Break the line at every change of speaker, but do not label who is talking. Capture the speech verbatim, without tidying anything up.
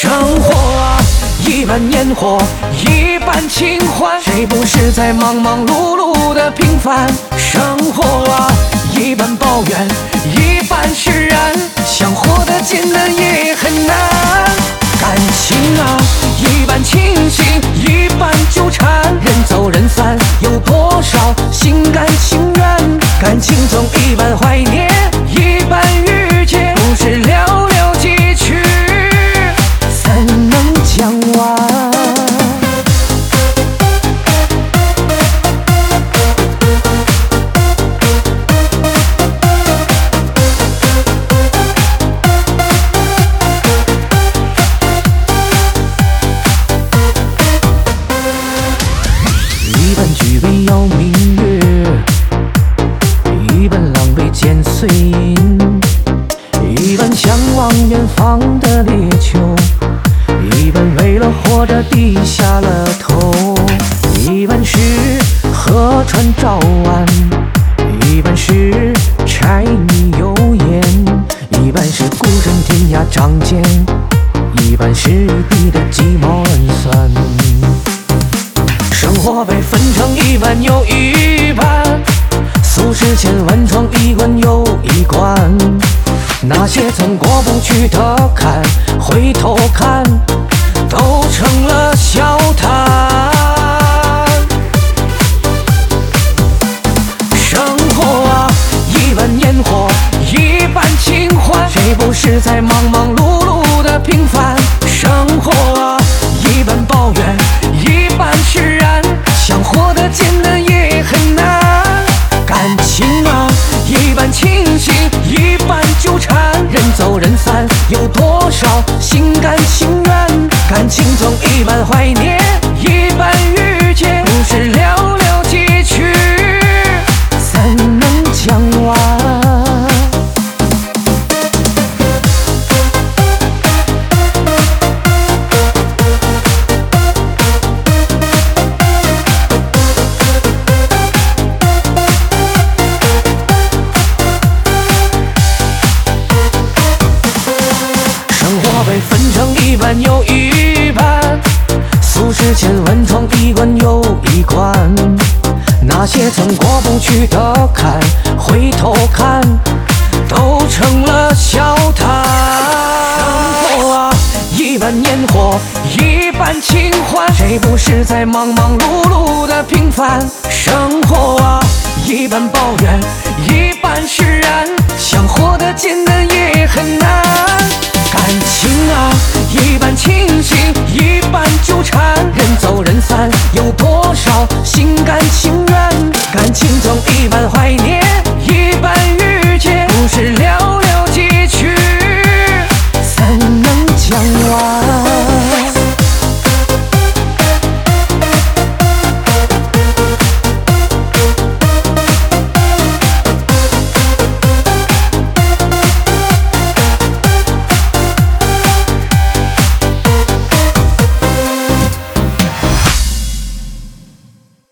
生活啊，一半烟火，一半情怀，谁不是在忙忙碌碌的平凡？生活啊，一半抱怨，一半释然，想活得简单也很难。感情啊，一半清醒，一半纠缠，人走人散，有多少心甘情愿？感情总一半怀念，一半遇见，不是寥寥几句才能讲完。一半举杯邀明月，一半狼狈捡碎银，一半向往远方的猎求，一半为了活着低下了头，一半是河川照岸，一半是柴米油盐，一半是孤身天涯仗剑，一半是你的鸡毛暗算。生活被分成一半又一半，俗世千万桩，一关又一关。那些曾过不去的坎，回头看，都成了笑谈。生活啊，一半烟火，一半情怀，谁不是在忙忙碌碌的平凡？生活啊，一半抱怨，一半释然，想活得简单也很难。感情啊，一半清醒，一半纠缠，人走人散，有多少心甘情愿？感情总一半怀念，一半遇见，不是寥寥几句才能讲完。被分成一半又一半，俗世千万桩，一关又一关。那些曾过不去的坎，回头看，都成了笑谈。生活啊，一半烟火，一半情怀，谁不是在忙忙碌碌的平凡？生活啊，一半抱怨，一半释然，想活得简单也很难。感情啊，一半清醒，一半纠缠，人走人散，有多少心甘情愿？感情总一半